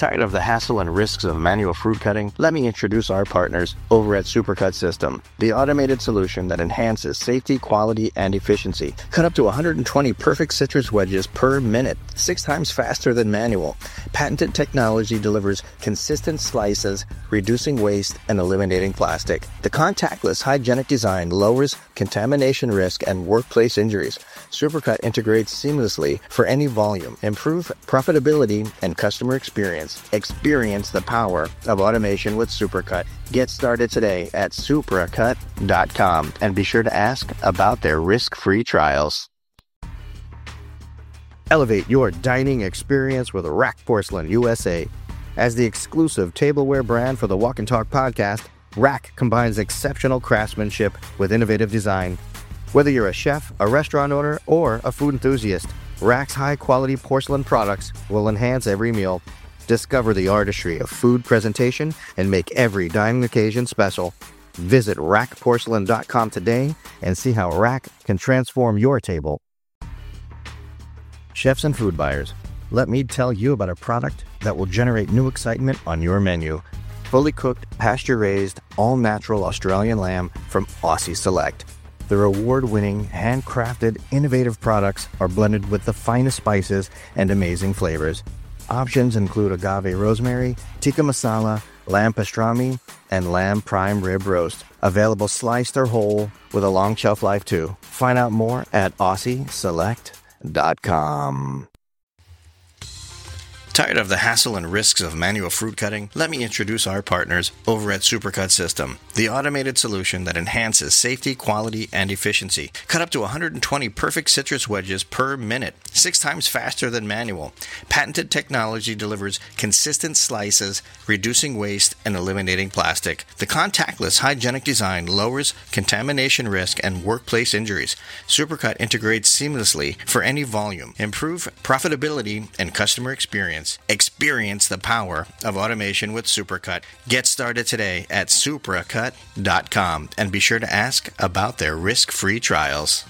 Tired of the hassle and risks of manual fruit cutting? Let me introduce our partners over at Supercut System, the automated solution that enhances safety, quality, and efficiency. Cut up to 120 perfect citrus wedges per minute, 6 times faster than manual. Patented technology delivers consistent slices, reducing waste and eliminating plastic. The contactless, hygienic design lowers contamination risk and workplace injuries. Supercut integrates seamlessly for any volume. Improve profitability and customer experience. Experience the power of automation with Supercut. Get started today at supracut.com and be sure to ask about their risk-free trials. Elevate your dining experience with Rack Porcelain USA. As the exclusive tableware brand for the Walk and Talk podcast, Rack combines exceptional craftsmanship with innovative design. Whether you're a chef, a restaurant owner, or a food enthusiast, Rack's high-quality porcelain products will enhance every meal. Discover the artistry of food presentation and make every dining occasion special. Visit rackporcelain.com today and see how Rack can transform your table. Chefs and food buyers, let me tell you about a product that will generate new excitement on your menu. Fully cooked, pasture-raised, all-natural Australian lamb from Aussie Select. Their award-winning, handcrafted, innovative products are blended with the finest spices and amazing flavors. Options include agave rosemary, tikka masala, lamb pastrami, and lamb prime rib roast. Available sliced or whole with a long shelf life too. Find out more at AussieSelect.com. Tired of the hassle and risks of manual fruit cutting? Let me introduce our partners over at Supercut System, the automated solution that enhances safety, quality, and efficiency. Cut up to 120 perfect citrus wedges per minute, 6 times faster than manual. Patented technology delivers consistent slices, reducing waste and eliminating plastic. The contactless, hygienic design lowers contamination risk and workplace injuries. Supercut integrates seamlessly for any volume. Improve profitability and customer experience. Experience the power of automation with Supercut. Get started today at supracut.com and be sure to ask about their risk-free trials.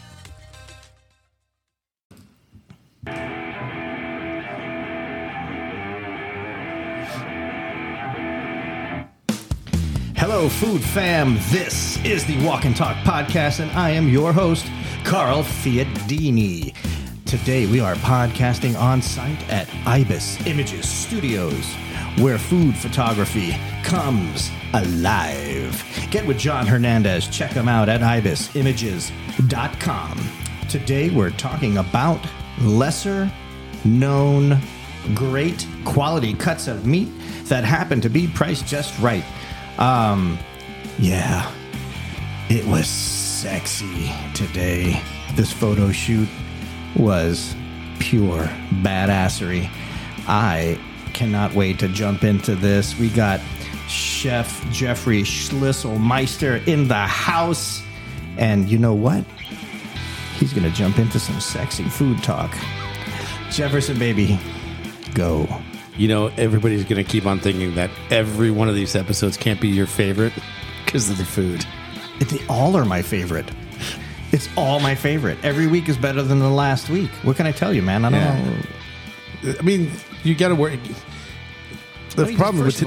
Hello, food fam. This is the Walk and Talk podcast, and I am your host, Carl Fiadini. Today we are podcasting on site at Ibis Images Studios, where food photography comes alive. Get with John Hernandez. Check him out at ibisimages.com. Today we're talking about lesser known great quality cuts of meat that happen to be priced just right. Yeah, it was sexy today. This photo shoot was pure badassery. I cannot wait to jump into this. We got Chef Jeffrey Schlisselmeister in the house. And you know what? He's going to jump into some sexy food talk. Jefferson, baby, go. You know, everybody's going to keep on thinking that every one of these episodes can't be your favorite because of the food. They all are my favorite. It's all my favorite. Every week is better than the last week. What can I tell you, man? I don't know. I mean, you got to work. The problem with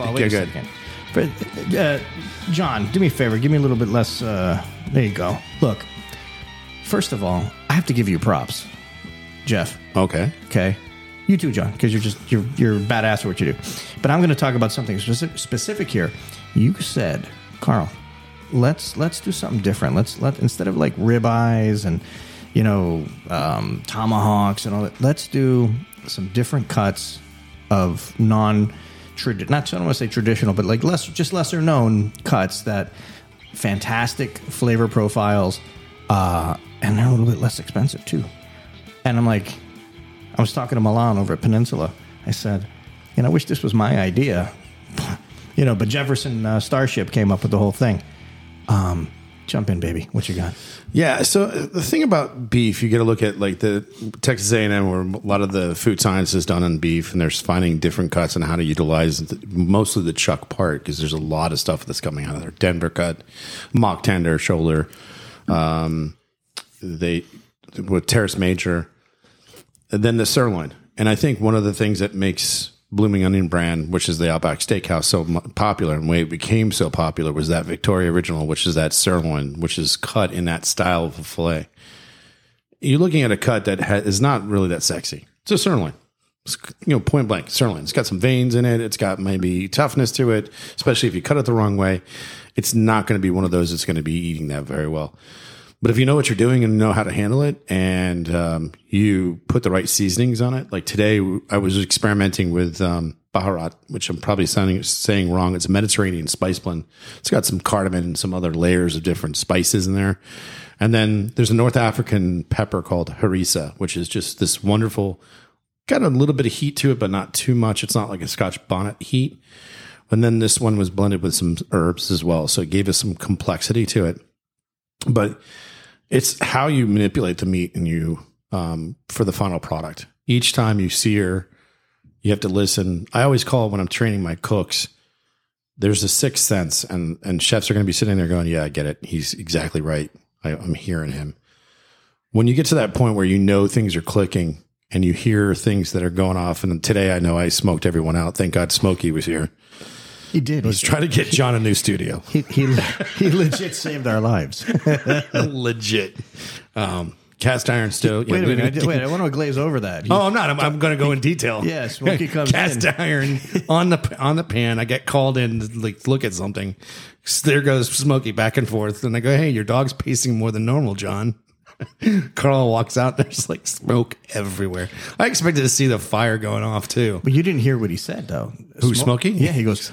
John, do me a favor. Give me a little bit less. There you go. Look, first of all, I have to give you props, Jeff. Okay. You too, John, because you're badass at what you do. But I'm going to talk about something specific here. You said, Carl, let's do something different. Let's instead of like ribeyes and tomahawks and all that, let's do some different cuts of I don't want to say traditional, but like lesser known cuts that fantastic flavor profiles, and they're a little bit less expensive too. And I'm like, I was talking to Milan over at Peninsula. I said, I wish this was my idea, but Jefferson Starship came up with the whole thing. Jump in, baby. What you got? Yeah. So the thing about beef, you got to look at like the Texas A&M, where a lot of the food science is done on beef, and they're finding different cuts and how to utilize mostly the chuck part, because there's a lot of stuff that's coming out of there. Denver cut, mock tender, shoulder, with Terrace Major, and then the sirloin. And I think one of the things that makes Blooming Onion brand, which is the Outback Steakhouse, so popular, and the way it became so popular was that Victoria Original, which is that sirloin, which is cut in that style of a filet. You're looking at a cut that is not really that sexy. It's a sirloin. It's, point blank sirloin. It's got some veins in it. It's got maybe toughness to it, especially if you cut it the wrong way. It's not going to be one of those that's going to be eating that very well. But if you know what you're doing and know how to handle it, and you put the right seasonings on it, like today I was experimenting with Baharat, which I'm probably saying wrong. It's a Mediterranean spice blend. It's got some cardamom and some other layers of different spices in there. And then there's a North African pepper called harissa, which is just this wonderful, got a little bit of heat to it, but not too much. It's not like a Scotch bonnet heat. And then this one was blended with some herbs as well. So it gave us some complexity to it. But it's how you manipulate the meat and you for the final product. Each time you sear, you have to listen. I always call it when I'm training my cooks, there's a sixth sense, and chefs are going to be sitting there going, yeah, I get it. He's exactly right. I'm hearing him. When you get to that point where you know things are clicking and you hear things that are going off, and today I know I smoked everyone out. Thank God Smokey was here. He did. I was trying to get John a new studio. He legit saved our lives. Legit. Cast iron stove. Wait a minute. I want to glaze over that. I'm not. I'm going to go in detail. Yeah, Smokey comes Cast iron on the pan. I get called in to look at something. There goes Smokey back and forth. And I go, hey, your dog's pacing more than normal, John. Carl walks out. There's like smoke everywhere. I expected to see the fire going off too. But you didn't hear what he said, though. Who's Smokey? Yeah, he goes,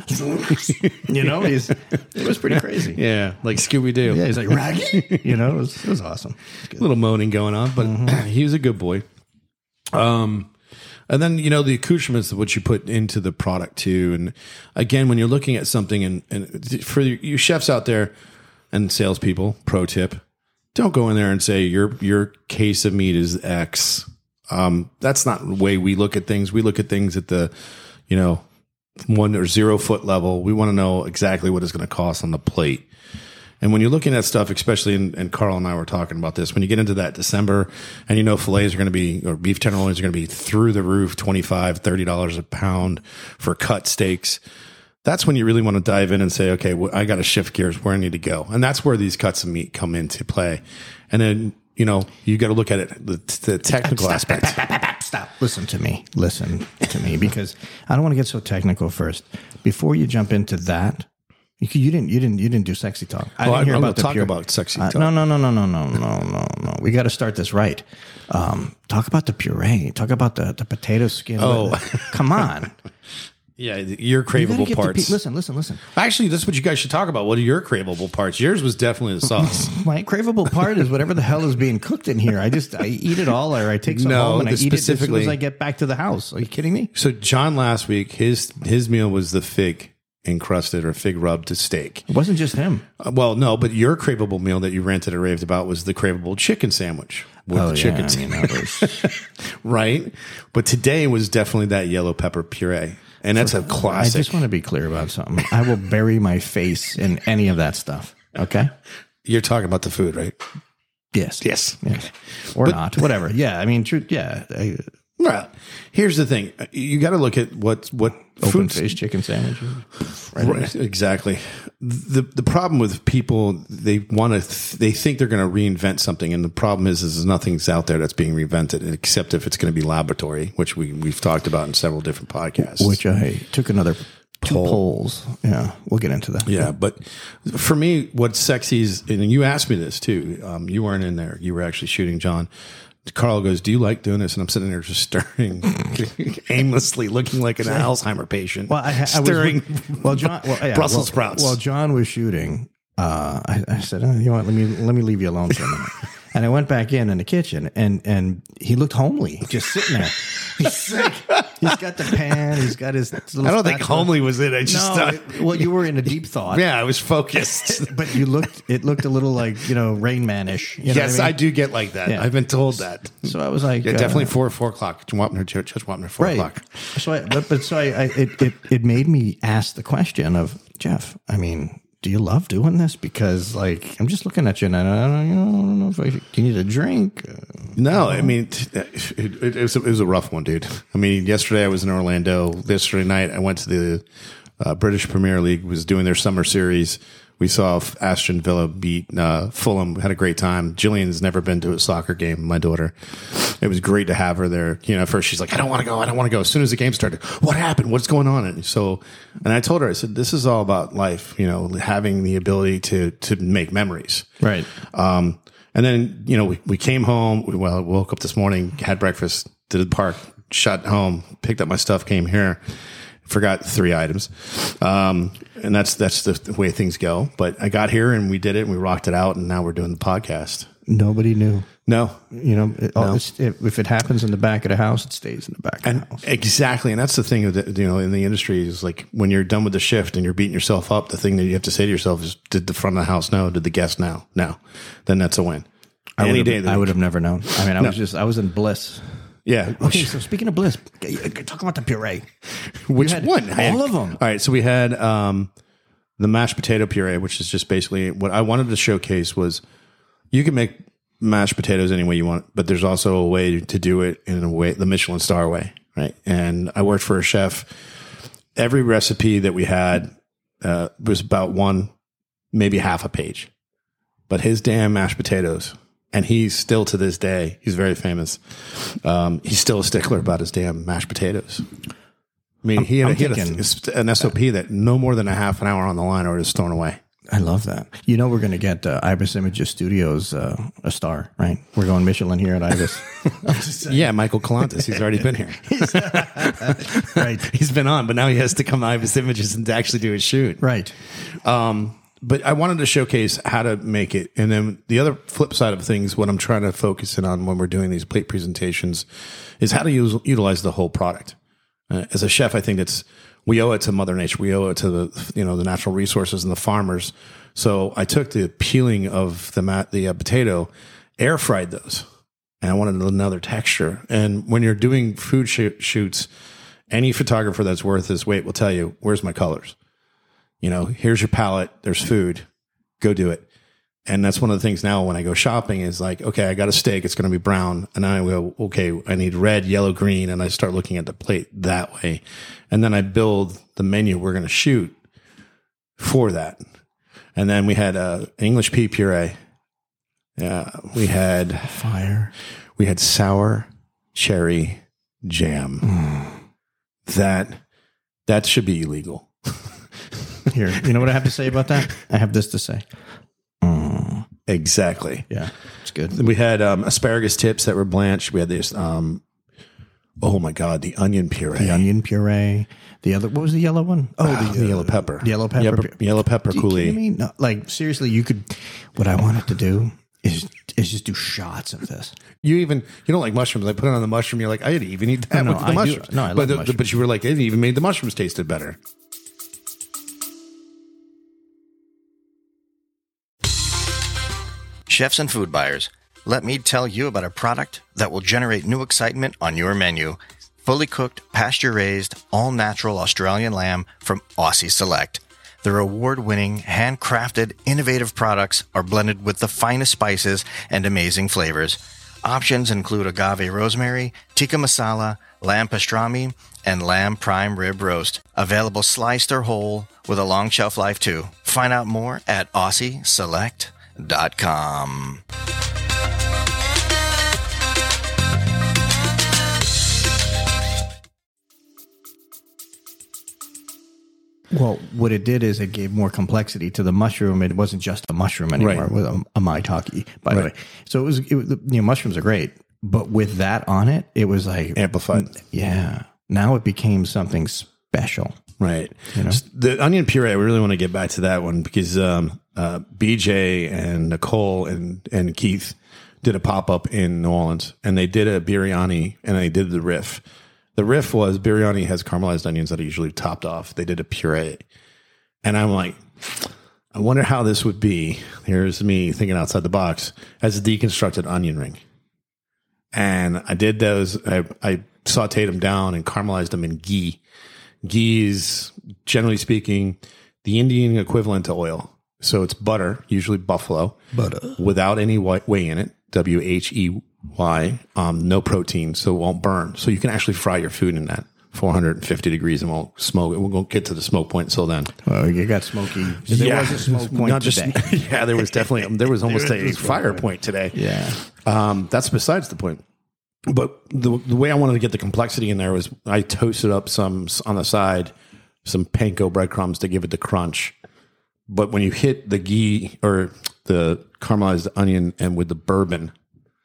it was pretty crazy. Yeah, like Scooby-Doo. Yeah, he's like, Raggy? It was awesome. A little moaning going on, but he was a good boy. And then, the accoutrements of what you put into the product too. And again, when you're looking at something, and for you chefs out there and salespeople, pro tip, don't go in there and say your case of meat is X. That's not the way we look at things. We look at things at the, 1 or 0 foot level. We want to know exactly what it's going to cost on the plate. And when you're looking at stuff, especially, and Carl and I were talking about this, when you get into that December and fillets are going to be, or beef tenderloins are going to be through the roof, $25, $30 a pound for cut steaks. That's when you really want to dive in and say, okay, I got to shift gears where I need to go. And that's where these cuts of meat come into play. And then, you got to look at it, the technical aspects. Stop. Listen to me, because I don't want to get so technical first. Before you jump into that, you didn't do sexy talk. I didn't hear about the talk about sexy talk. No. We got to start this right. Talk about the puree. Talk about the potato skin. Oh, come on. Yeah, your craveable parts. Listen. Actually, that's what you guys should talk about. What are your craveable parts? Yours was definitely the sauce. My craveable part is whatever the hell is being cooked in here. I eat it all, or I take some home and I eat it as soon as I get back to the house. Are you kidding me? So John last week, his meal was the fig encrusted or fig rubbed steak. It wasn't just him. Well, no, but your craveable meal that you ranted and raved about was the craveable chicken sandwich with the chicken sandwich. Right? But today was definitely that yellow pepper puree. And that's a classic. I just want to be clear about something. I will bury my face in any of that stuff. Okay? You're talking about the food, right? Yes. Or not. Whatever. Yeah. I mean, true. Yeah. Well, here's the thing. You got to look at what open faced chicken sandwiches. Right, exactly. The problem with people, they think they're going to reinvent something, and the problem is nothing's out there that's being reinvented except if it's going to be laboratory, which we've talked about in several different podcasts. Which I took another 2 polls. Yeah, we'll get into that. Yeah, but for me, what's sexy is, and you asked me this too. You weren't in there. You were actually shooting John. Carl goes, do you like doing this? And I'm sitting there just stirring aimlessly, looking like an Alzheimer patient. Well, stirring Brussels sprouts. While John was shooting, I said, you know what, let me leave you alone for a minute. And I went back in the kitchen, and he looked homely, just sitting there. He's got the pan. He's got his little. I don't think homely was it. I just thought. Well, you were in a deep thought. Yeah, I was focused. But it looked a little like Rain Man-ish. Yes, I do get like that. Yeah. I've been told that. So I was like, definitely 4 o'clock. Judge Wapner, 4 o'clock. So it made me ask the question of, Jeff, I mean, do you love doing this? Because like I'm just looking at you and I don't know if do you need a drink. No, I mean it was a rough one, dude. I mean, yesterday I was in Orlando. Yesterday night I went to the British Premier League. Was doing their summer series. We saw Aston Villa beat Fulham. Had a great time. Jillian's never been to a soccer game. My daughter. It was great to have her there. You know, at first she's like, I don't want to go. I don't want to go. As soon as the game started, what happened? What's going on? And I told her, I said, this is all about life. You know, having the ability to make memories. Right. And then, you know, we came home. We woke up this morning, had breakfast, did the park, shot home, picked up my stuff, came here. Forgot 3 items. And that's the way things go. But I got here and we did it and we rocked it out. And now we're doing the podcast. Nobody knew. No. You know, if it happens in the back of the house, it stays in the back of the house. Exactly. And that's the thing that, you know, in the industry is like when you're done with the shift and you're beating yourself up, the thing that you have to say to yourself is, did the front of the house know? Did the guest know? No. Then that's a win. I would have never known. I mean, I was in bliss. Yeah. Okay, so speaking of bliss, talk about the puree. Which one? All of them. All right. So we had the mashed potato puree, which is just basically what I wanted to showcase was you can make mashed potatoes any way you want, but there's also a way to do it in a way, the Michelin star way, right? And I worked for a chef. Every recipe that we had was about one, maybe half a page. But his damn mashed potatoes, and he's still to this day, he's very famous. He's still a stickler about his damn mashed potatoes. I mean, he had an SOP that no more than a half an hour on the line or it's thrown away. I love that. You know, we're going to get Ibis Images Studios a star, right? We're going Michelin here at Ibis. Yeah, Michael Kalantis. He's already been here. Right. He's been on, but now he has to come to Ibis Images and to actually do his shoot. Right. But I wanted to showcase how to make it. And then the other flip side of things, what I'm trying to focus in on when we're doing these plate presentations is how to utilize the whole product. As a chef, I think we owe it to Mother Nature. We owe it to the natural resources and the farmers. So I took the peeling of the potato, air fried those, and I wanted another texture. And when you're doing food shoots, any photographer that's worth his weight will tell you, where's my colors? You know, here's your palette. There's food. Go do it. And that's one of the things now when I go shopping is like, okay, I got a steak. It's going to be brown. And then I go, okay, I need red, yellow, green. And I start looking at the plate that way. And then I build the menu we're going to shoot for that. And then we had English pea puree. We had fire. We had sour cherry jam. That should be illegal. Here, you know what I have to say about that? I have this to say. Exactly. Yeah, it's good. We had asparagus tips that were blanched. We had this. Oh my God, the onion puree. The onion puree. The other, what was the yellow one? Oh, the yellow pepper. The yellow pepper. Yellow pepper coulis. No, like seriously, you could. What I wanted to do is just do shots of this. You don't like mushrooms. I put it on the mushroom. You're like, I didn't even eat that with the mushrooms. No, I love mushrooms. But you were like, it even made the mushrooms tasted better. Chefs and food buyers, let me tell you about a product that will generate new excitement on your menu. Fully cooked, pasture-raised, all-natural Australian lamb from Aussie Select. Their award-winning, handcrafted, innovative products are blended with the finest spices and amazing flavors. Options include agave rosemary, tikka masala, lamb pastrami, and lamb prime rib roast. Available sliced or whole with a long shelf life too. Find out more at AussieSelect.com. Well, what it did is it gave more complexity to the mushroom. It wasn't just a mushroom anymore. Right. It was a maitake, by the way. So it was mushrooms are great, but with that on it, it was like amplified. Yeah. Now it became something special. Right. You know? The onion puree, I really want to get back to that one because BJ and Nicole and Keith did a pop-up in New Orleans, and they did a biryani, and they did the riff. The riff was biryani has caramelized onions that are usually topped off. They did a puree. And I'm like, I wonder how this would be. Here's me thinking outside the box as a deconstructed onion ring. And I did those. I sauteed them down and caramelized them in ghee. Ghee is, generally speaking, the Indian equivalent to oil. So it's butter, usually buffalo, Butter. without any whey in it. WHEY. No protein, so it won't burn. So you can actually fry your food in that 450 degrees and won't smoke. It won't get to the smoke point until then. Well, you got smoky. There was a smoke point Not today. Yeah, there was definitely almost a fire point today. Yeah. That's besides the point. But the way I wanted to get the complexity in there was I toasted up some on the side, some panko breadcrumbs to give it the crunch. But when you hit the ghee or the caramelized onion and with the bourbon,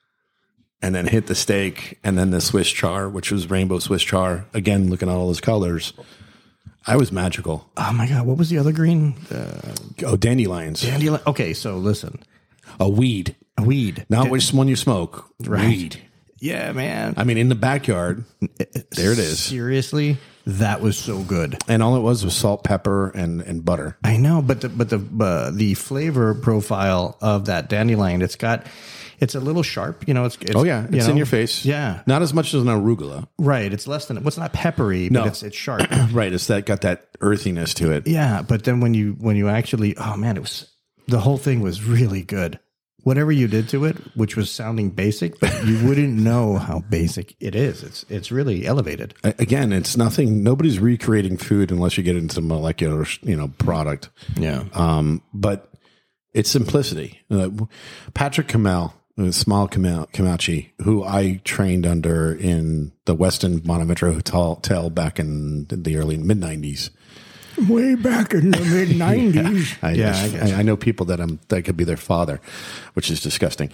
and then hit the steak and then the Swiss char, which was rainbow Swiss char, again, looking at all those colors, I was magical. Oh my God. What was the other green? Dandelions. Dandelion. Okay. So listen, A weed. a weed. Not which one you smoke. Right. Weed. Yeah, man. I mean, in the backyard, there it is. Seriously, that was so good. And all it was salt, pepper, and butter. I know, but the flavor profile of that dandelion, it's a little sharp. You know, it's Oh yeah, it's in your face. Yeah, Not as much as an arugula. right. It's less than what's not peppery, No. but it's sharp. Right. It's got that earthiness to it. Yeah, but then when you actually, oh man, the whole thing was really good. Whatever you did to it, which was sounding basic, but you wouldn't know how basic it is. It's really elevated. Again, it's nothing. Nobody's recreating food unless you get into molecular, product. Yeah. But it's simplicity. Patrick Kamel, Small Kamachi, who I trained under in the Westin Bonaventure Hotel back in the early mid-90s. Way back in the mid '90s. I know people that could be their father, which is disgusting.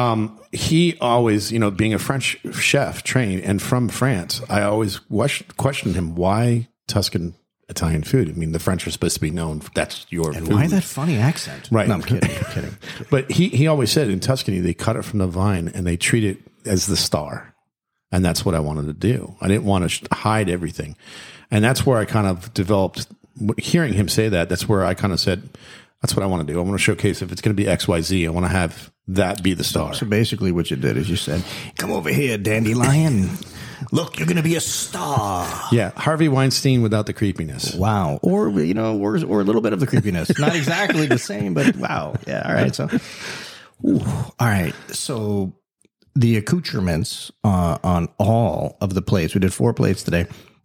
He always, being a French chef trained and from France, I always questioned him, why Tuscan Italian food? I mean, the French are supposed to be known for that's your And food. why that funny accent? Right. No, I'm kidding. I'm kidding. But he always said in Tuscany, they cut it from the vine and they treat it as the star. And that's what I wanted to do. I didn't want to hide everything. And that's where I kind of developed, hearing him say that, that's where I kind of said, that's what I want to do. I want to showcase if it's going to be XYZ, I want to have that be the star. So basically what you did is you said, come over here, dandelion. Look, you're going to be a star. Yeah. Harvey Weinstein without the creepiness. Wow. Or a little bit of the creepiness. Not exactly the same, but wow. Yeah. All right. So, all right. So the accoutrements on all of the plates, we did 4 plates today.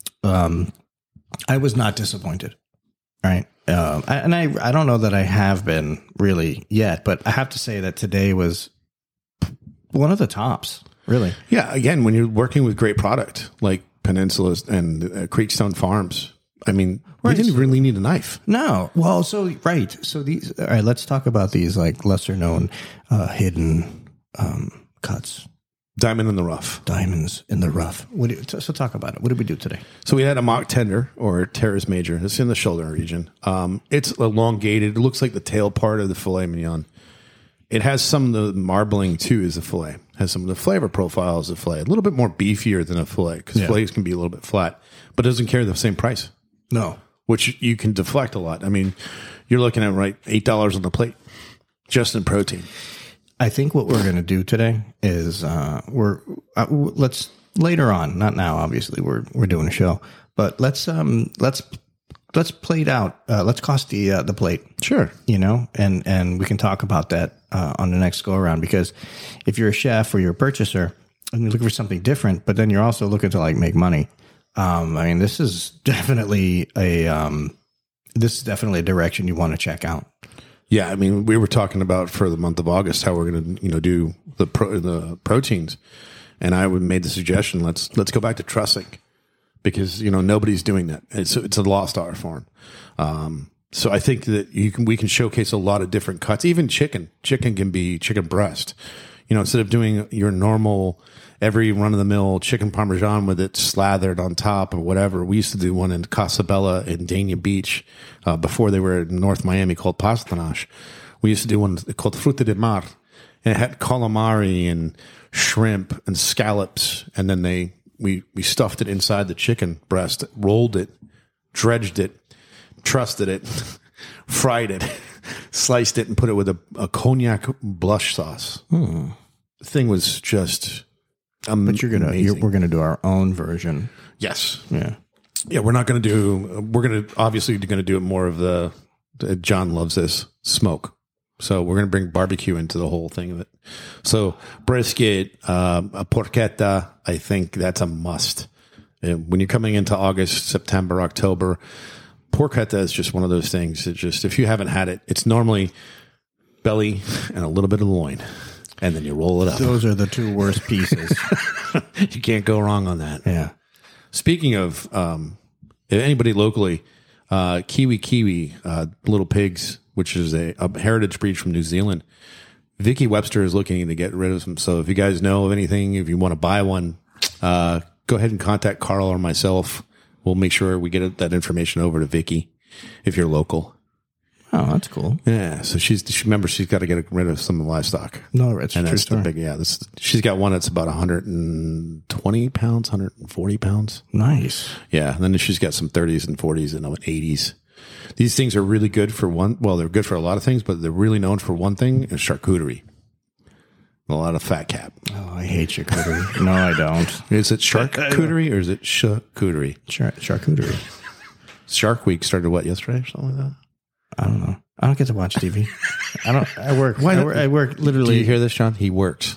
I was not disappointed. Right. I don't know that I have been really yet, but I have to say that today was one of the tops, really. Yeah. Again, when you're working with great product like Peninsula and Creekstone Farms, I mean, we didn't really need a knife. No. Well, so, right. So all right, let's talk about these like lesser known, hidden, cuts. Diamond in the rough. Diamonds in the rough. So talk about it. What did we do today? So we had a mock tender or teres major. It's in the shoulder region. It's elongated. It looks like the tail part of the filet mignon. It has some of the marbling too as a filet. It has some of the flavor profile as a filet. A little bit more beefier than a filet because fillets can be a little bit flat, but it doesn't carry the same price. No. Which you can deflect a lot. I mean, you're looking at $8 on the plate just in protein. I think what we're going to do today is let's later on, not now. Obviously, we're doing a show, but let's plate out. Let's cost the plate. Sure, and we can talk about that on the next go around. Because if you're a chef or you're a purchaser and you're looking for something different, but then you're also looking to like make money. I mean, this is definitely a direction you want to check out. Yeah, I mean, we were talking about for the month of August how we're going to, do the proteins, and I made the suggestion let's go back to trussing because nobody's doing that. It's a lost art form. So I think that we can showcase a lot of different cuts. Even chicken can be chicken breast. Instead of doing your normal every run of the mill chicken parmesan with it slathered on top or whatever, we used to do one in Casabella in Dania Beach before they were in North Miami called Pastanache. We used to do one called Fruta de Mar, and it had calamari and shrimp and scallops, and then we stuffed it inside the chicken breast, rolled it, dredged it, trusted it, fried it, sliced it, and put it with a cognac blush sauce. The thing was just amazing. But we're gonna do our own version. Yes. Yeah. Yeah, we're not going to do. We're going to obviously going to do it more of the John loves this, smoke. So we're going to bring barbecue into the whole thing of it. So brisket, a porchetta, I think that's a must. And when you're coming into August, September, October, porchetta is just one of those things. It just, if you haven't had it, it's normally belly and a little bit of loin, and then you roll it up. Those are the two worst pieces. You can't go wrong on that. Yeah. Speaking of anybody locally, Kiwi, Little Pigs, which is a heritage breed from New Zealand. Vicky Webster is looking to get rid of them. So if you guys know of anything, if you want to buy one, go ahead and contact Carl or myself. We'll make sure we get that information over to Vicky if you're local. Oh, that's cool. Yeah. So she's got to get rid of some of the livestock. No, it's and true that's the big, she's got one that's about 120 pounds, 140 pounds. Nice. Yeah. And then she's got some 30s and 40s and 80s. These things are really good for they're good for a lot of things, but they're really known for one thing, is charcuterie. A lot of fat cap. Oh, I hate charcuterie. No, I don't. Is it charcuterie or is it charcuterie? Charcuterie. Shark Week started yesterday or something like that? I don't know. I don't get to watch TV. I work. I work literally. Do you hear this, John? He works.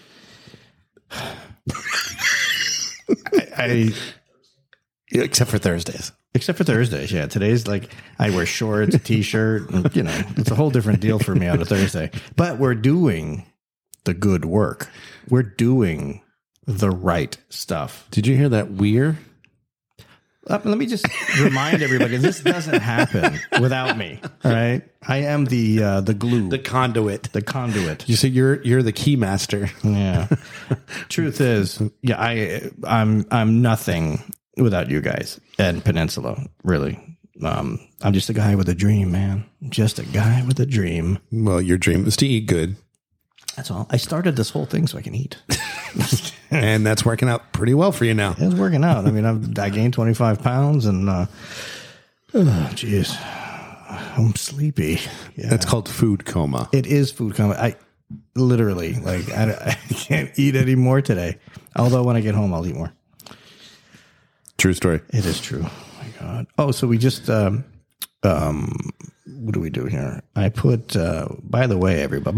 Except for Thursdays. Except for Thursdays, yeah. Today's like I wear shorts, a t-shirt, and, it's a whole different deal for me on a Thursday. But we're doing the good work. We're doing the right stuff. Did you hear that weir? Let me just remind everybody, this doesn't happen without me. All right, I am the glue, the conduit. You say you're the key master. Yeah. Truth is, yeah, I'm nothing without you guys and Peninsula. Really, I'm just a guy with a dream, man. Just a guy with a dream. Well, your dream is to eat good. That's all. I started this whole thing so I can eat. And that's working out pretty well for you now. It's working out. I mean, I gained 25 pounds and, geez, I'm sleepy. Yeah. That's called food coma. It is food coma. I literally, I can't eat anymore today. Although when I get home, I'll eat more. True story. It is true. Oh my God. Oh, so we just, what do we do here? I put, by the way, everybody,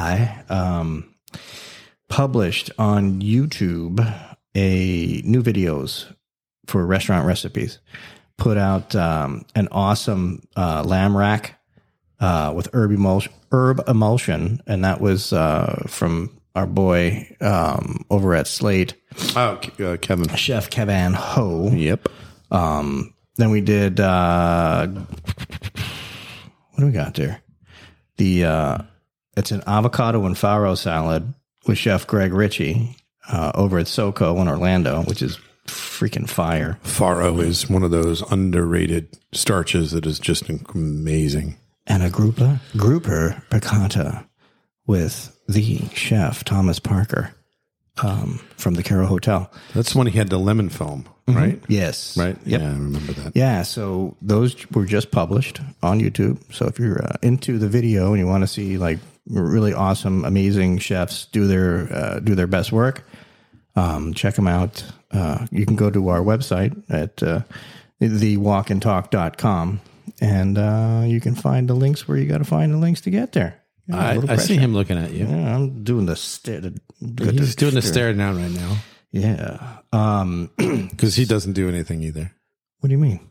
published on YouTube a new videos for restaurant recipes. Put out an awesome lamb rack with herb emulsion, and that was from our boy over at Slate. Oh, Kevin. Chef Kevin Ho. Yep. Then we did, what do we got there? It's an avocado and farro salad with Chef Greg Ritchie over at SoCo in Orlando, which is freaking fire. Farro is one of those underrated starches that is just amazing. And a grouper piccata with the chef, Thomas Parker, from the Carroll Hotel. That's when he had the lemon foam, right? Mm-hmm. Yes. Right? Yep. Yeah, I remember that. Yeah, so those were just published on YouTube. So if you're into the video and you want to see like really awesome, amazing chefs do their best work, check them out. You can go to our website at thewalkandtalk.com and you can find the links where you got to find the links to get there. I see him looking at you. Yeah, I'm doing the stare. He's doing the stare down right now. Yeah. Because he doesn't do anything either. What do you mean?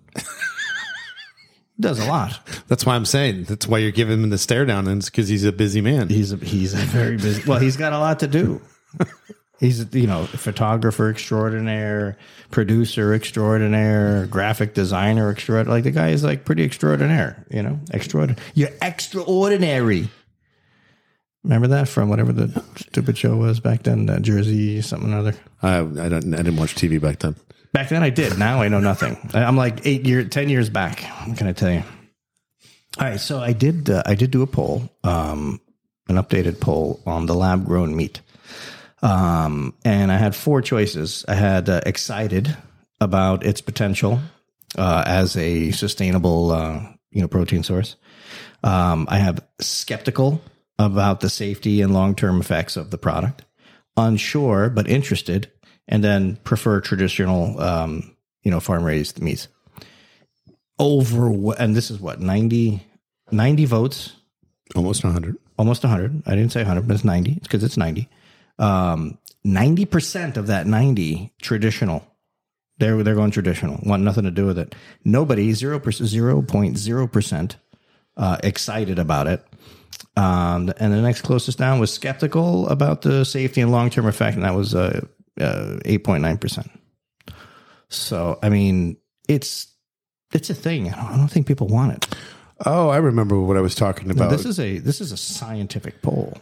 Does a lot. That's why I'm saying. That's why you're giving him the stare down, and it's because he's a busy man. He's a very busy. Well, he's got a lot to do. He's photographer extraordinaire, producer extraordinaire, graphic designer extraordinaire. Like the guy is like pretty extraordinaire. Extraordinary. You're extraordinary. Remember that from whatever the stupid show was back then, Jersey something or other. I didn't watch TV back then. Back then I did. Now I know nothing. I'm like 10 years back. What can I tell you? All right, so I did do a poll, an updated poll on the lab grown meat, and I had 4 choices. I had excited about its potential as a sustainable protein source. I have skeptical about the safety and long-term effects of the product, unsure but interested, and then prefer traditional, farm-raised meats. And this is what, 90 90 votes. Almost 100. Almost 100. I didn't say 100, but it's 90. It's because it's 90. 90% of that 90 traditional. They're going traditional. Want nothing to do with it. Nobody, 0.0% excited about it. And the next closest down was skeptical about the safety and long-term effect, and that was 8.9%. So, I mean, it's a thing. I don't think people want it. Oh, I remember what I was talking about. No, this is a scientific poll.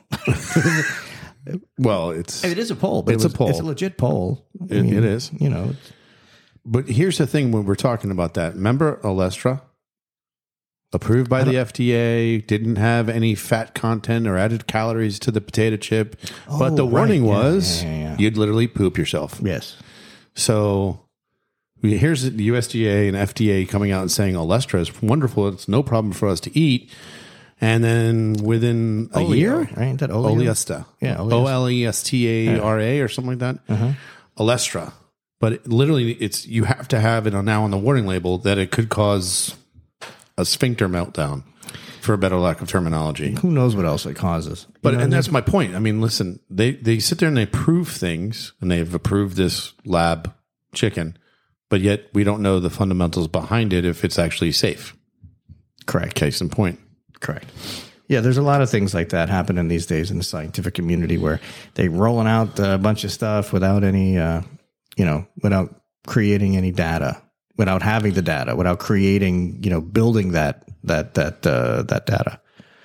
Well, it is a poll, but it's a poll. It's a legit poll. It is. You know. But here's the thing when we're talking about that. Remember Olestra? Approved by the FDA, didn't have any fat content or added calories to the potato chip. But the warning was you'd literally poop yourself. Yes. So here's the USDA and FDA coming out and saying Olestra is wonderful. It's no problem for us to eat. And then within a year, right? That Olesta. Yeah. Olestara or something like that. Olestra. But literally, you have to have it now on the warning label that it could cause a sphincter meltdown, for a better lack of terminology. Who knows what else it causes? And that's my point. I mean, listen, they sit there and they prove things, and they've approved this lab chicken, but yet we don't know the fundamentals behind it if it's actually safe. Correct. Case in point. Correct. Yeah, there's a lot of things like that happening these days in the scientific community where they rolling out a bunch of stuff without any, without creating any data, without having the data, without creating, building that data.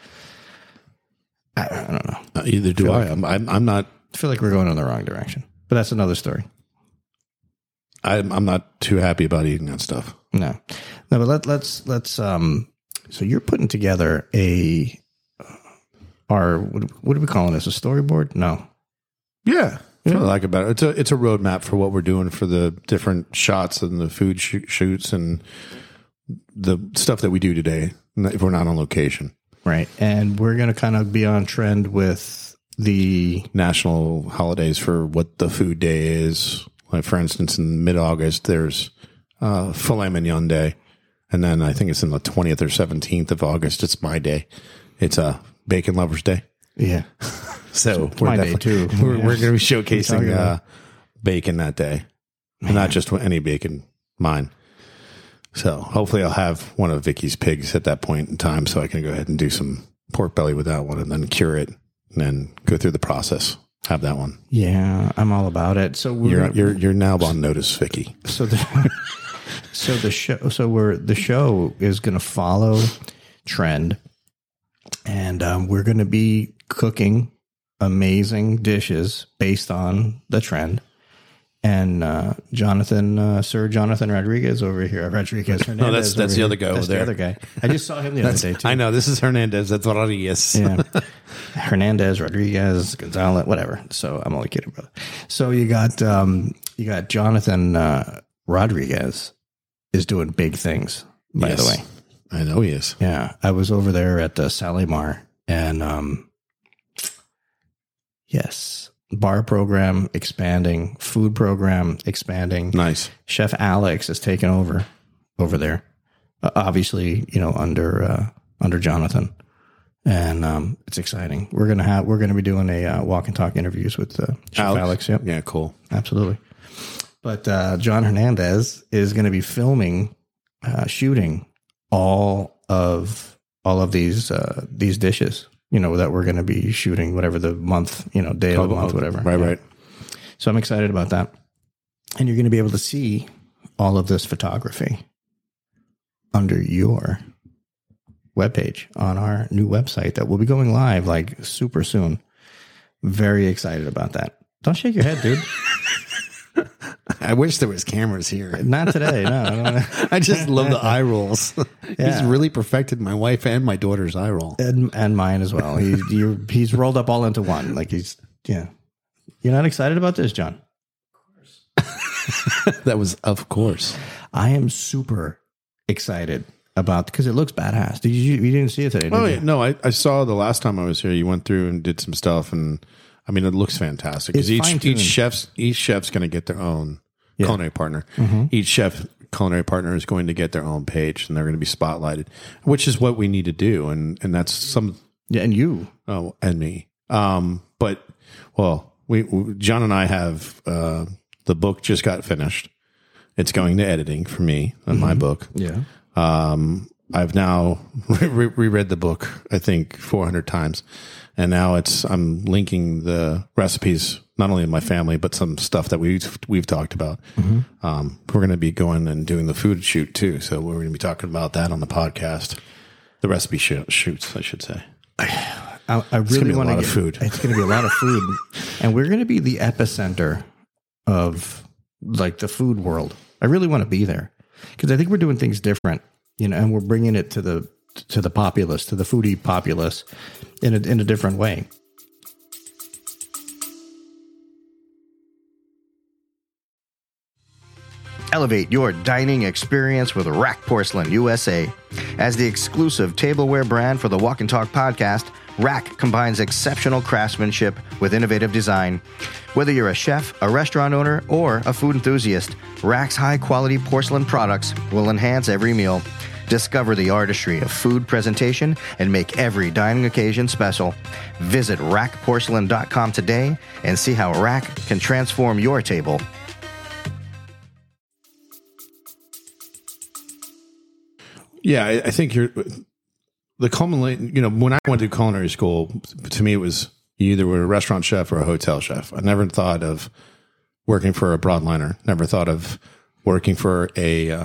I don't know. Either do I. I'm not. I feel like we're going in the wrong direction, but that's another story. I'm not too happy about eating that stuff. No, but let's. So you're putting together what are we calling this? A storyboard? No. Yeah. That's what I like about it. It's a roadmap for what we're doing for the different shots and the food shoots and the stuff that we do today if we're not on location. Right. And we're going to kind of be on trend with the national holidays for what the food day is. Like, for instance, in mid-August, there's Filet Mignon Day. And then I think it's in the 20th or 17th of August. It's my day. It's a Bacon Lovers Day. Yeah. So it's my day too. We're going to be showcasing bacon that day. And not just any bacon, mine. So hopefully I'll have one of Vicky's pigs at that point in time so I can go ahead and do some pork belly with that one and then cure it and then go through the process. Have that one. Yeah, I'm all about it. So you're now on notice, Vicky. So the show is going to follow trend, and we're going to be cooking amazing dishes based on the trend. And Sir Jonathan Rodriguez over here. Hernandez. No, that's the other guy over there. The other guy. I just saw him the other day too. I know, this is Hernandez. That's Rodriguez. Yeah, Hernandez, Rodriguez, Gonzalez, whatever. So I'm only kidding, brother. So you got Jonathan Rodriguez is doing big things. By the way, I know he is. Yeah, I was over there at the Salimar, and yes. Bar program expanding, food program expanding. Nice. Chef Alex is taking over there. Obviously, under Jonathan, and it's exciting. We're gonna be doing a walk and talk interviews with Chef Alex. Yep. Yeah, cool. Absolutely. But John Hernandez is going to be shooting all of these dishes. That we're going to be shooting whatever the month, day of the month, whatever. Right. So I'm excited about that. And you're going to be able to see all of this photography under your webpage on our new website that will be going live like super soon. Very excited about that. Don't shake your head, dude. I wish there was cameras here. Not today. No. I just love the eye rolls. Yeah. He's really perfected my wife and my daughter's eye roll, and mine as well. He's rolled up all into one. Like You're not excited about this, John? Of course. That was of course. I am super excited about because it looks badass. You didn't see it today? Did you? No. I saw the last time I was here. You went through and did some stuff, and I mean it looks fantastic. Because each chef's going to get their own culinary partner. Mm-hmm. Each chef culinary partner is going to get their own page and they're going to be spotlighted, which is what we need to do. And that's some. Yeah, and you. Oh, and me. But well, we John and I have the book just got finished. It's going to editing for me on my book. Yeah. I've now reread the book, I think 400 times. And now I'm linking the recipes, not only in my family, but some stuff that we've talked about. We're going to be going and doing the food shoot too. So we're going to be talking about that on the podcast. The recipe shoots, I should say. I really want to get food. It's going to be a lot of food. And we're going to be the epicenter of like the food world. I really want to be there because I think we're doing things different, and we're bringing it to the populace, to the foodie populace in a different way. Elevate your dining experience with Rack Porcelain USA. As the exclusive tableware brand for the Walk and Talk podcast, Rack combines exceptional craftsmanship with innovative design. Whether you're a chef, a restaurant owner, or a food enthusiast, Rack's high-quality porcelain products will enhance every meal. Discover the artistry of food presentation and make every dining occasion special. Visit rackporcelain.com today and see how Rack can transform your table. Yeah, I think the culmination. When I went to culinary school, to me it was you either were a restaurant chef or a hotel chef. I never thought of working for a broadliner. Never thought of working for a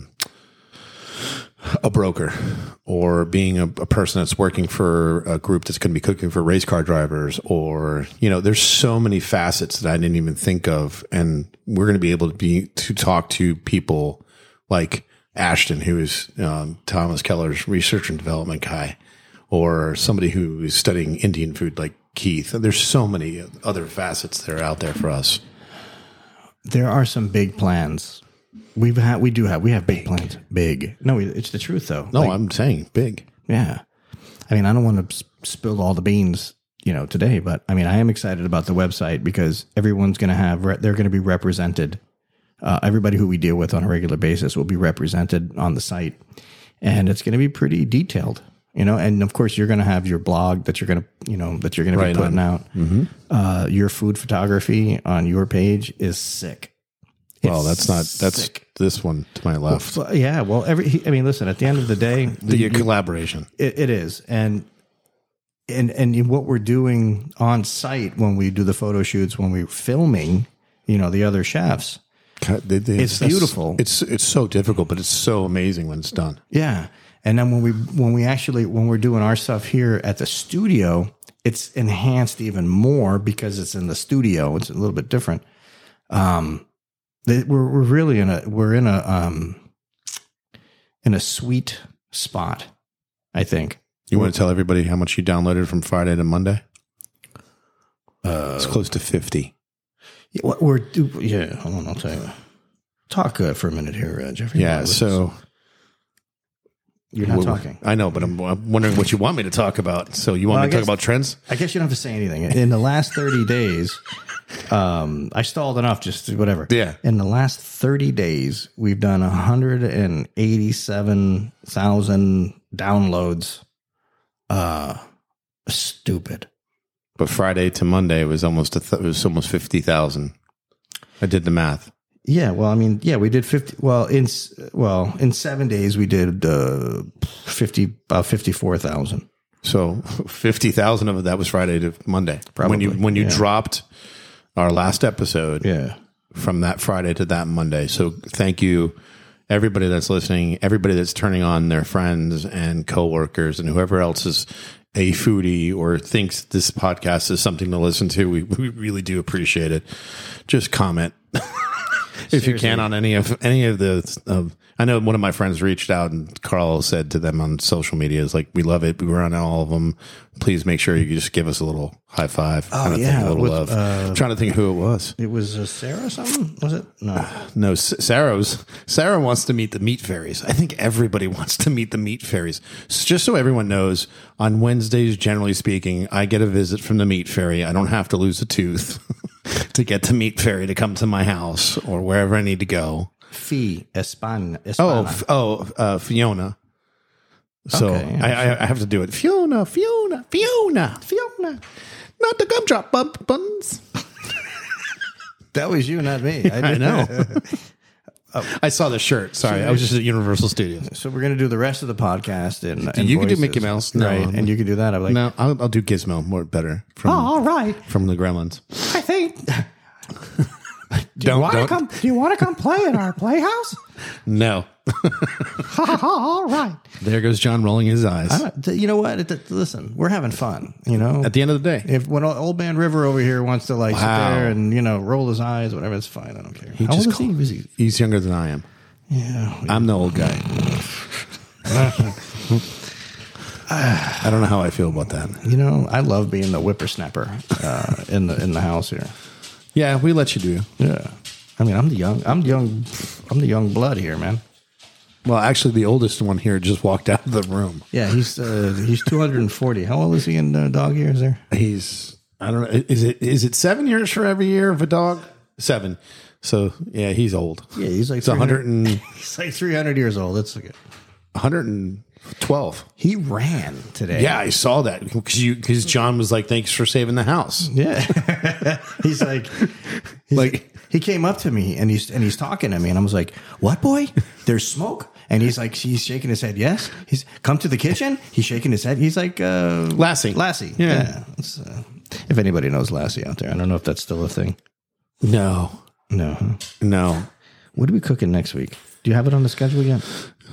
broker or being a person that's working for a group that's going to be cooking for race car drivers. Or there's so many facets that I didn't even think of, and we're going to be able to talk to people like Ashton, who is Thomas Keller's research and development guy, or somebody who is studying Indian food like Keith. There's so many other facets that are out there for us. There are some big plans. We have big plans. Big. No, it's the truth though. No, I'm saying big. Yeah. I mean, I don't want to spill all the beans, today, but I mean, I am excited about the website because everyone's going to they're going to be represented. Everybody who we deal with on a regular basis will be represented on the site, and it's going to be pretty detailed, and of course you're going to have your blog that you're going to, be putting out. Mm-hmm. Your food photography on your page is sick. Well, that's sick. This one to my left. Well, yeah. Well, listen, at the end of the day, the collaboration, it is. And what we're doing on site when we do the photo shoots, when we're filming, the other chefs, it's beautiful. It's so difficult, but it's so amazing when it's done. Yeah. And then when we're doing our stuff here at the studio, it's enhanced even more because it's in the studio. It's a little bit different. We're really in a sweet spot, I think. You want to tell everybody how much you downloaded from Friday to Monday? It's close to 50. Hold on, I'll tell you. Talk for a minute here, Jeffrey. Yeah, so you're not talking. I know, but I'm wondering what you want me to talk about. So you want me to talk about trends? I guess you don't have to say anything. In the last 30 days, I stalled enough, just whatever. Yeah. In the last 30 days, we've done 187,000 downloads. Stupid. But Friday to Monday it was almost 50,000. I did the math. Yeah, well, I mean, we did 50. Well, in 7 days we did about 54,000. So 50,000 of that was Friday to Monday. Probably, when you dropped our last episode. Yeah. From that Friday to that Monday. So thank you, everybody that's listening, everybody that's turning on their friends and coworkers, and whoever else is a foodie or thinks this podcast is something to listen to. We really do appreciate it. Just comment. If you can on any of the, I know one of my friends reached out and Carl said to them on social media is like, we love it. We were on all of them. Please make sure you just give us a little high five. Oh, yeah. A little love. I'm trying to think who it was. It was Sarah something? Was it? No. No, Sarah wants to meet the meat fairies. I think everybody wants to meet the meat fairies. Just so everyone knows, on Wednesdays, generally speaking, I get a visit from the meat fairy. I don't have to lose a tooth to get to meat fairy to come to my house or wherever I need to go. Fee Espana. Fiona. So Okay, I have to do it. Fiona. Not the gumdrop buns. That was you, not me. I know. I saw the shirt. Sorry, I was just at Universal Studios. So we're gonna do the rest of the podcast in You can do voices, Mickey Mouse, no. right? And you can do that. I'm like, No, I'll do Gizmo better. all right. From the Gremlins. I think. Do Don't. you want to come play at our playhouse? No. All right. There goes John rolling his eyes. You know what? Listen, we're having fun. You know, At the end of the day, if when Old Man River over here wants to like sit Wow. there and roll his eyes, whatever, it's fine. I don't care. How just old is he? Was he? he's younger than I am. Yeah. I'm the old guy. I don't know how I feel about that. I love being the whippersnapper in the house here. Yeah, we let you do. Yeah. I mean, I'm the young blood here, man. Well, actually, the oldest one here just walked out of the room. Yeah, he's 240. How old is he in dog years there? He's, I don't know, is it 7 years for every year of a dog? 7. So, yeah, he's old. Yeah, he's like It's 100 and, he's like 300 years old. That's okay. 112. He ran today. Yeah, I saw that because John was like, "Thanks for saving the house." Yeah. he's like he came up to me and he's talking to me and I was like, "What, boy? There's smoke?" And he's shaking his head. Yes. He's come to the kitchen. He's shaking his head. He's like, Lassie. Yeah. It's, if anybody knows Lassie out there, I don't know if that's still a thing. No. No. What are we cooking next week? Do you have it on the schedule yet?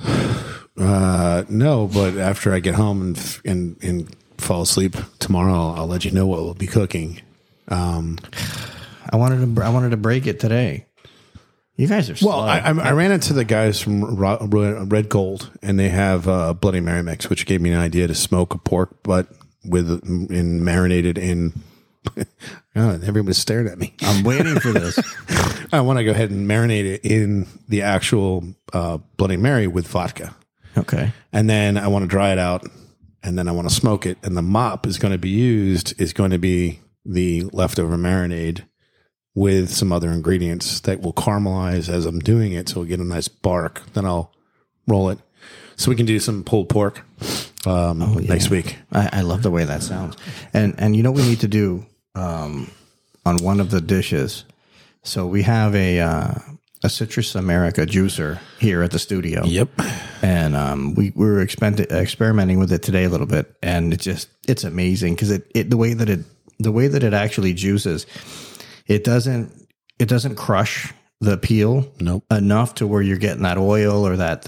No, but after I get home and fall asleep tomorrow, I'll let you know what we'll be cooking. I wanted to break it today. You guys are slow. Well, I ran into the guys from Red Gold, and they have Bloody Mary mix, which gave me an idea to smoke a pork butt marinated in. God, everybody's staring at me. I'm waiting for this. I want to go ahead and marinate it in the actual Bloody Mary with vodka. Okay. And then I want to dry it out, and then I want to smoke it. And the mop is going to be the leftover marinade with some other ingredients that will caramelize as I'm doing it, so we'll get a nice bark. Then I'll roll it. So we can do some pulled pork next week. I love the way that sounds. And you know what we need to do on one of the dishes? So we have a Citrus America juicer here at the studio. Yep. And we were experimenting with it today a little bit, and it's amazing because the way that it actually juices, it doesn't crush the peel enough to where you're getting that oil or that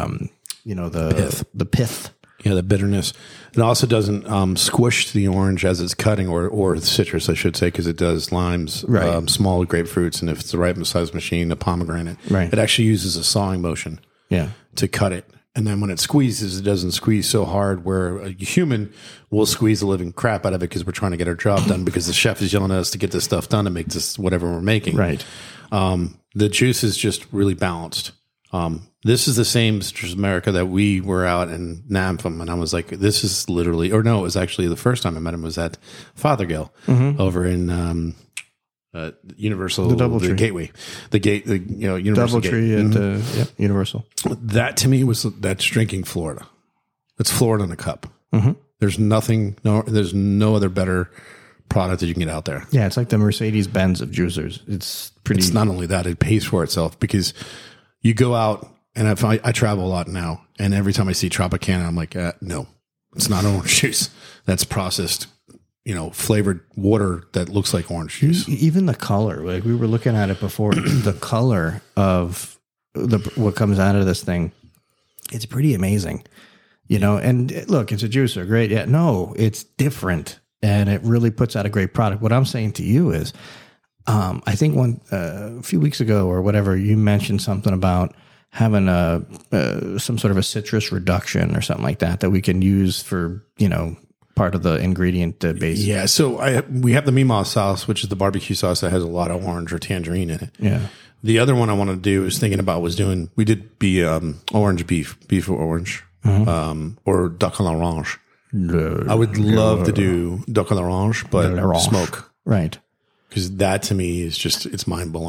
the pith. Yeah, the bitterness. It also doesn't squish the orange as it's cutting, or the citrus, I should say, because it does limes, right. Small grapefruits, and if it's the right size machine, a pomegranate. Right. It actually uses a sawing motion to cut it. And then when it squeezes, it doesn't squeeze so hard where a human will squeeze the living crap out of it because we're trying to get our job done because the chef is yelling at us to get this stuff done to make this whatever we're making. Right. The juice is just really balanced. This is the same Citrus America that we were out in Nampham, and I was like, this is literally, or no, it was actually the first time I met him was at Fothergill over in Universal, the Doubletree Gateway, Universal Doubletree at Universal. That to me that's drinking Florida. It's Florida in a cup. Mm-hmm. There's no other better product that you can get out there. Yeah, it's like the Mercedes-Benz of juicers. It's not only that, it pays for itself because you go out, and I travel a lot now, and every time I see Tropicana, I'm like, no, it's not orange juice. That's processed, flavored water that looks like orange juice. Even the color, like we were looking at it before, the color of what comes out of this thing, it's pretty amazing, and look, it's a juicer. Great. Yeah. No, it's different. And it really puts out a great product. What I'm saying to you is, I think a few weeks ago or whatever, you mentioned something about having some sort of a citrus reduction or something like that we can use for, part of the ingredient base. Yeah. So we have the Mima sauce, which is the barbecue sauce that has a lot of orange or tangerine in it. Yeah. The other one I want to do is thinking about we did orange beef or orange, or duck à l'orange. I would love to do duck à l'orange, but smoke. Right. Because that to me is it's mind blowing.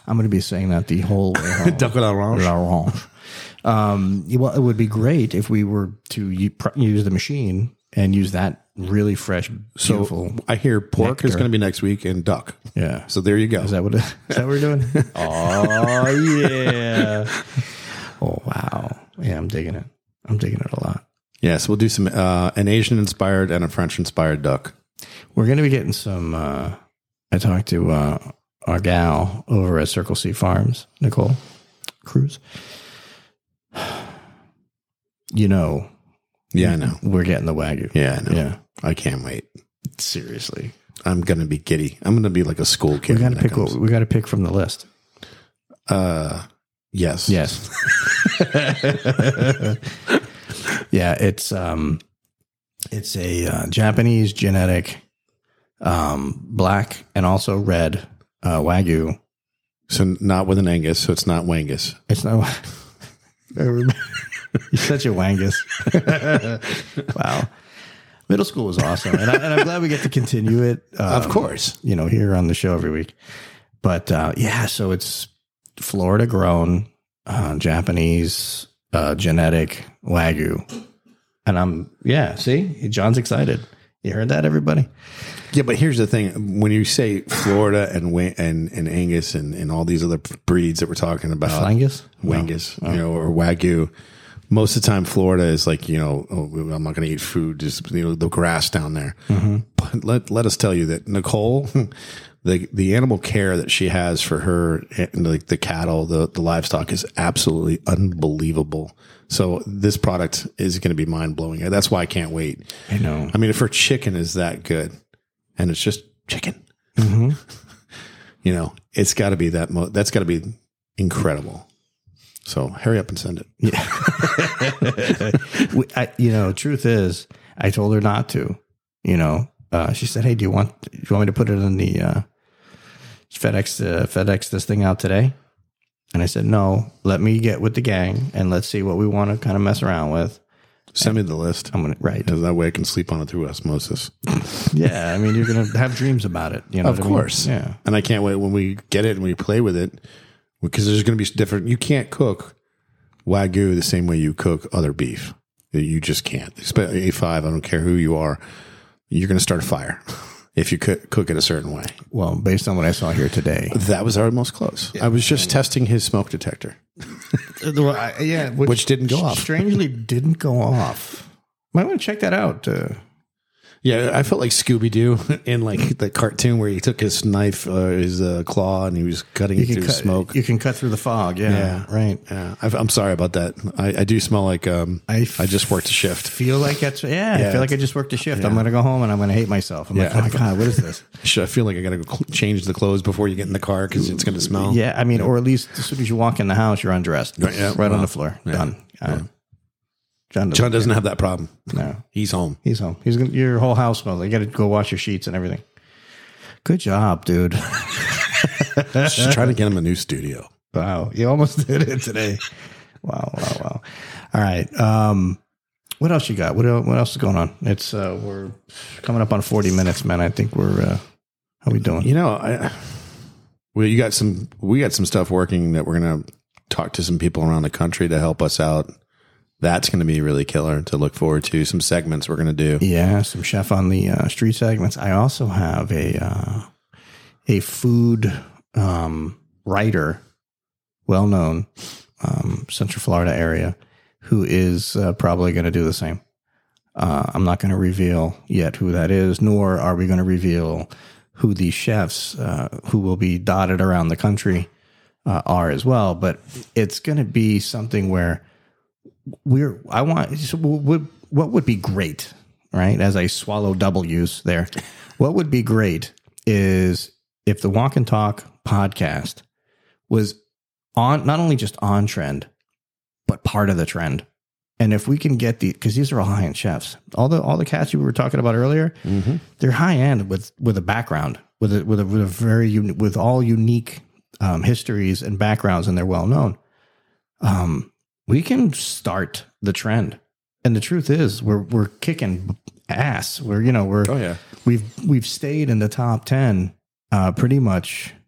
I'm going to be saying that the whole way home. Duck à l'orange. Well, it would be great if we were to use the machine and use that really fresh, beautiful. So I hear pork is going to be next week and duck. Yeah. So there you go. Is that what we're doing? Oh yeah. Oh wow. Yeah, I'm digging it. I'm digging it a lot. Yes, we'll do some an Asian inspired and a French inspired duck. We're going to be getting some. I talked to our gal over at Circle C Farms, Nicole Cruz. You know. Yeah, I know. We're getting the Wagyu. Yeah, I know. Yeah. I can't wait. Seriously. I'm going to be giddy. I'm going to be like a school kid. We got to pick. We got to pick from the list. Yes. Yes. Yeah, it's a Japanese genetic, black and also red Wagyu. So not with an Angus, so it's not Wangus. It's not. You're such a Wangus. Wow. Middle school was awesome, and I'm glad we get to continue it. Of course, here on the show every week. But so it's Florida grown, Japanese genetic Wagyu, and see, John's excited. You heard that, everybody? Yeah, but here's the thing: when you say Florida and Angus and all these other breeds that we're talking about, Wangus, or Wagyu. Most of the time, Florida is like, I'm not going to eat food, just, the grass down there. Mm-hmm. But let us tell you that Nicole, the animal care that she has for her, like the cattle, the livestock is absolutely unbelievable. So this product is going to be mind blowing. That's why I can't wait. I know. I mean, if her chicken is that good and it's just chicken, mm-hmm. It's got to be that's got to be incredible. So hurry up and send it. Yeah. Truth is, I told her not to. She said, "Hey, do you want me to put it in the FedEx this thing out today?" And I said, "No. Let me get with the gang and let's see what we want to kind of mess around with. Send me the list. I'm gonna right. That way I can sleep on it through osmosis." Yeah, I mean, you're gonna have dreams about it. Of course. I mean? Yeah, and I can't wait when we get it and we play with it. Because there's going to be different. You can't cook Wagyu the same way you cook other beef. You just can't. A5, I don't care who you are. You're going to start a fire if you cook it a certain way. Well, based on what I saw here today. That was our most close. I was just testing his smoke detector. Which didn't go off. Strangely didn't go off. Might want to check that out. Yeah, I felt like Scooby-Doo in like the cartoon where he took his knife, his claw, and he was cutting it through smoke. You can cut through the fog. Yeah, right. Yeah, I'm sorry about that. I do smell like I just worked a shift. I feel like I just worked a shift. Yeah. I'm going to go home and I'm going to hate myself. I'm like, oh my God, what is this? I feel like I got to go change the clothes before you get in the car because it's going to smell. Yeah, I mean, or at least as soon as you walk in the house, you're undressed. Right on the floor. Yeah. Done. Yeah. John doesn't have that problem. No, he's home. Your whole house smells. You got to go wash your sheets and everything. Good job, dude. Just trying to get him a new studio. Wow, you almost did it today. Wow. All right. What else you got? What else is going on? It's we're coming up on 40 minutes, man. I think we're how we doing? We got some stuff working that we're gonna talk to some people around the country to help us out. That's going to be really killer to look forward to. Some segments we're going to do. Yeah, some chef on the street segments. I also have a food writer, well-known, Central Florida area, who is probably going to do the same. I'm not going to reveal yet who that is, nor are we going to reveal who these chefs who will be dotted around the country are as well. But it's going to be something where what would be great, right? As I swallow W's there, what would be great is if the Walk and Talk podcast was on, not only just on trend, but part of the trend. And if we can get because these are all high end chefs, all the cats you were talking about earlier, mm-hmm. They're high end with a background, with all unique histories and backgrounds, and they're well known. We can start the trend, and the truth is, we're kicking ass. We've stayed in the top 10 pretty much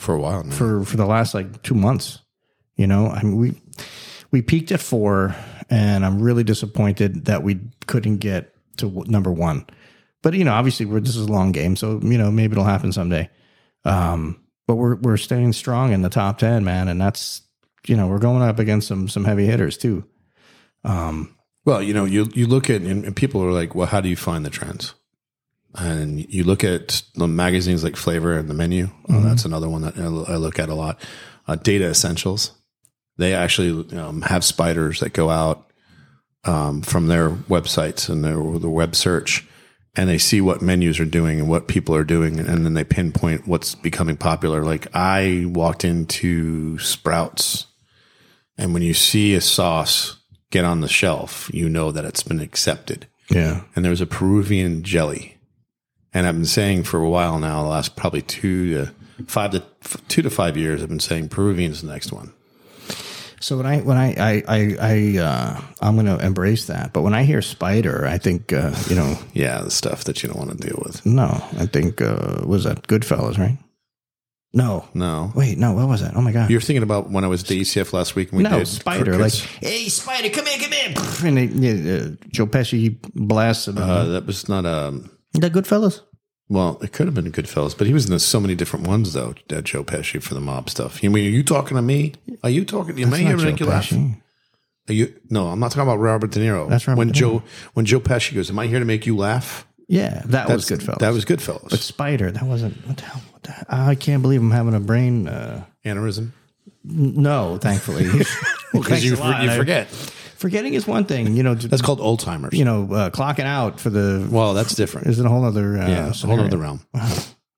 for a while now. for the last like 2 months. You know, I mean, we peaked at 4, and I'm really disappointed that we couldn't get to number 1. But you know, obviously, this is a long game, so you know, maybe it'll happen someday. But we're staying strong in the top 10, man, and that's, you know, we're going up against some heavy hitters too. Well, you know, you look at, and people are like, well, how do you find the trends? And you look at the magazines like Flavor and The Menu. That's another one that I look at a lot. Data Essentials. They actually have spiders that go out from their websites and the web search, and they see what menus are doing and what people are doing, and then they pinpoint what's becoming popular. Like I walked into Sprouts, and when you see a sauce get on the shelf, you know that it's been accepted. Yeah. And there's a Peruvian jelly. And I've been saying for a while now, the last probably 2 to 5 years, I've been saying Peruvian's the next one. So when I'm going to embrace that. But when I hear spider, I think, you know. Yeah, the stuff that you don't want to deal with. No, I think, was that Goodfellas, right? No. Wait, no, what was that? Oh my God. You're thinking about when I was at the ECF last week and we did Spider. Crickets. Like, hey, Spider, come here. And Joe Pesci blasts him. That was not that Goodfellas? Well, it could have been Goodfellas, but he was in so many different ones, though, Joe Pesci, for the mob stuff. You mean, are you talking to me? Are you talking? You may make you laugh. Are you? No, I'm not talking about Robert De Niro. That's Robert De Niro. When Joe Pesci goes, am I here to make you laugh? Yeah, that was Goodfellas. That was Goodfellas. But Spider, that wasn't. What the hell? I can't believe I'm having a brain aneurysm. No, thankfully. Because you forget. Forgetting is one thing, you know. That's called old timers. You know, clocking out for the. Well, that's different. Is it a whole other? It's a whole other realm. Wow.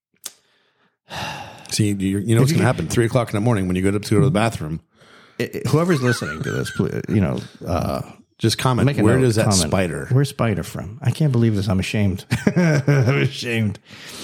See, you know what's going to happen 3 o'clock in the morning when you go to the bathroom. Whoever's listening to this, you know, just comment. Where does that spider? Where's Spider from? I can't believe this. I'm ashamed. I'm ashamed.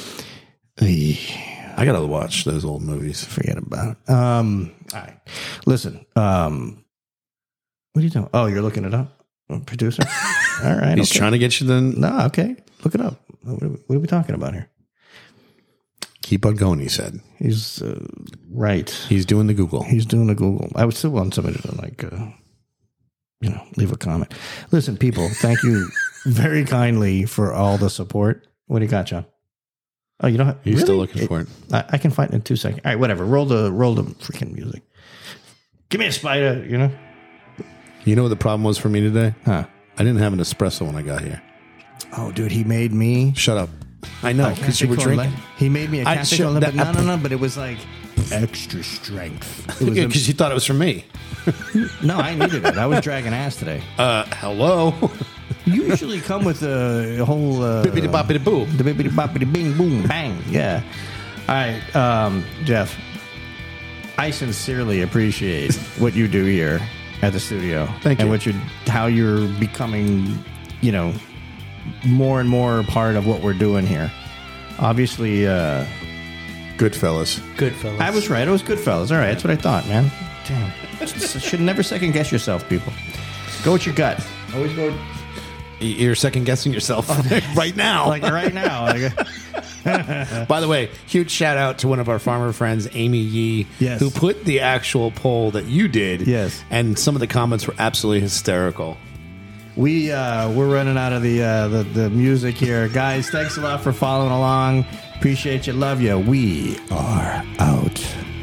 I gotta watch those old movies. Forget about it. All right, listen. What are you doing? Oh, you're looking it up, producer. All right, he's trying to get you the. No, okay, look it up. What are we talking about here? Keep on going, he said. He's right. He's doing the Google. I would still want somebody to like, you know, leave a comment. Listen, people, thank you very kindly for all the support. What do you got, John? Oh, you don't have. He's really? Still looking for it. I can find it in 2 seconds. All right, whatever. Roll the freaking music. Give me a spider. You know. You know what the problem was for me today? Huh? I didn't have an espresso when I got here. Oh, dude, he made me. Shut up. I know, because you were drinking. He made me a cafe but no, but it was like extra strength. Because you thought it was for me. No, I needed it. I was dragging ass today. Hello? You usually come with a whole... Bippity-boppity-boo. The bippity-boppity-bing, boom, bang. Yeah. All right, Jeff, I sincerely appreciate what you do here at the studio. Thank you. And how you're becoming, you know, more and more part of what we're doing here. Obviously, Goodfellas. I was right. It was Goodfellas. All right, that's what I thought, man. Damn. Should never second guess yourself, people. Go with your gut. Always go. You're second guessing yourself right now. Like right now. By the way, huge shout out to one of our farmer friends, Amy Yee, yes, who put the actual poll that you did. Yes. And some of the comments were absolutely hysterical. We're running out of the music here. Guys, thanks a lot for following along. Appreciate you. Love you. We are out.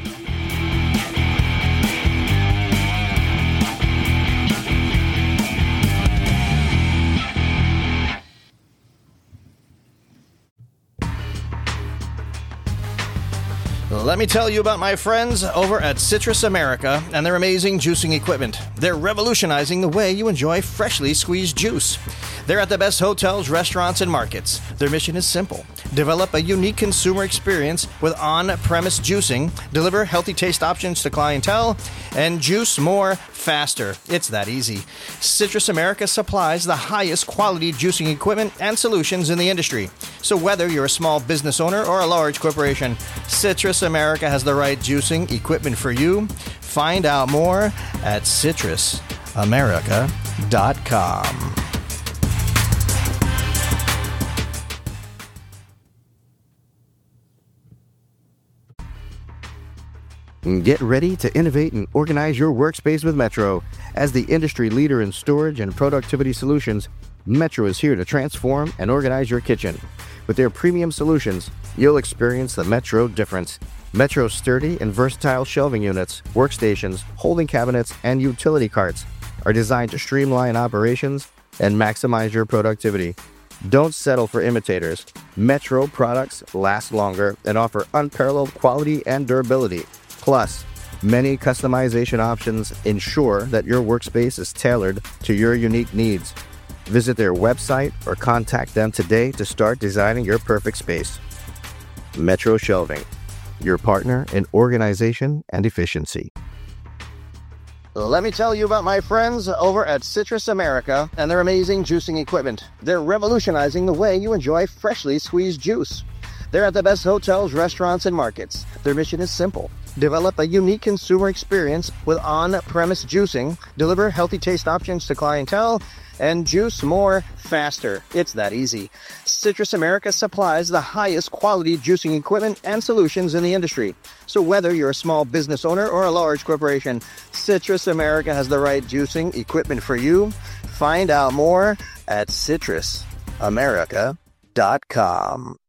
Let me tell you about my friends over at Citrus America and their amazing juicing equipment. They're revolutionizing the way you enjoy freshly squeezed juice. They're at the best hotels, restaurants, and markets. Their mission is simple. Develop a unique consumer experience with on-premise juicing, deliver healthy taste options to clientele, and juice more faster. It's that easy. Citrus America supplies the highest quality juicing equipment and solutions in the industry. So whether you're a small business owner or a large corporation, Citrus America has the right juicing equipment for you. Find out more at citrusamerica.com. Get ready to innovate and organize your workspace with Metro. As the industry leader in storage and productivity solutions, Metro is here to transform and organize your kitchen. With their premium solutions, you'll experience the Metro difference. Metro's sturdy and versatile shelving units, workstations, holding cabinets, and utility carts are designed to streamline operations and maximize your productivity. Don't settle for imitators. Metro products last longer and offer unparalleled quality and durability. Plus, many customization options ensure that your workspace is tailored to your unique needs. Visit their website or contact them today to start designing your perfect space. Metro Shelving, your partner in organization and efficiency. Let me tell you about my friends over at Citrus America and their amazing juicing equipment. They're revolutionizing the way you enjoy freshly squeezed juice. They're at the best hotels, restaurants, and markets. Their mission is simple: develop a unique consumer experience with on-premise juicing, deliver healthy taste options to clientele, and juice more faster. It's that easy. Citrus America supplies the highest quality juicing equipment and solutions in the industry. So whether you're a small business owner or a large corporation, Citrus America has the right juicing equipment for you. Find out more at citrusamerica.com.